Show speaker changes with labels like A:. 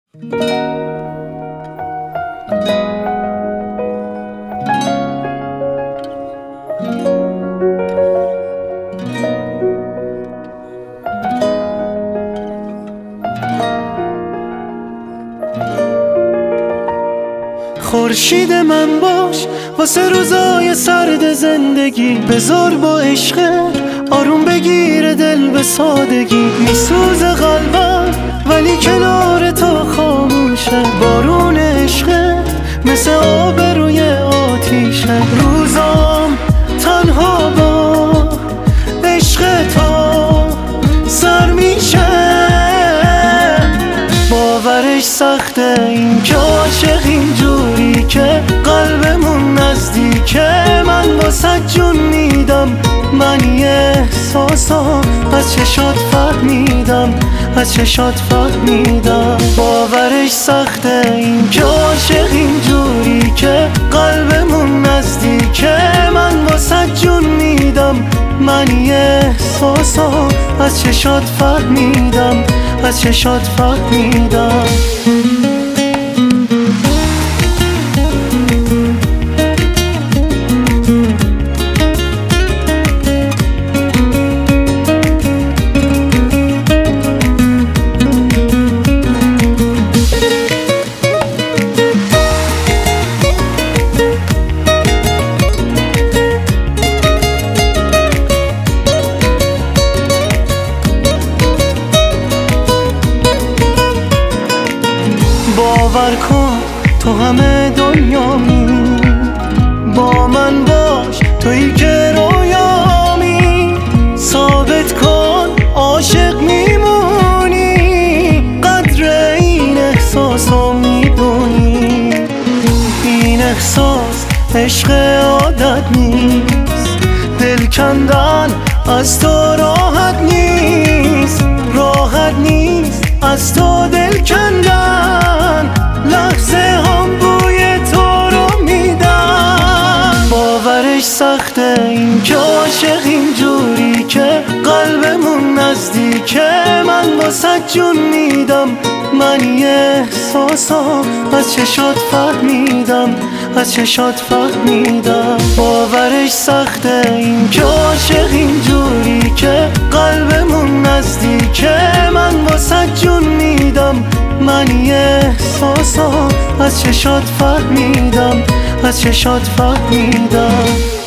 A: خورشید من باش واسه روزای سرد زندگی، بذار با عشق آروم بگیره دل به سادگی. میسوزه قلبم ولی کنار تو خاموشه، بارون عشق مثل آب روی آتیشه. روزام تنها با عشق تو سر میشه، باورش سخته این که عاشق اینجوری که قلبمون نزدیکه. من واسه جون میدم، من یه احساسم از چشات فهمیدم، از چشات فهمیدم. باورش سخته این که عاشق اینجوری که قلبمون نزدیکه. من واسه جون میدم، من یه احساسم از چشات فهمیدم، از چشات فهمیدم. باور کن تو همه دنیامی، با من باش تویی که رویامی. ثابت کن عاشق میمونی، قدر این احساسو میدونی. این احساس عشق عادت نیست، دل کندن از تو راحت نیست، راحت نیست از تو دل کندن. لحظه هم بوی تو رو میدم، باورش سخته این که عاشق اینجوری که قلبمون نزدیکه. من واسه جون میدم، من یه احساسم از چشات فهمیدم، از چشات فهمیدم. باورش سخته این که عاشق اینجوری که قلبمون نزدیکه. من واسه جون میدم، من یه احساسم از چشات فهمیدم، از چشات فهمیدم.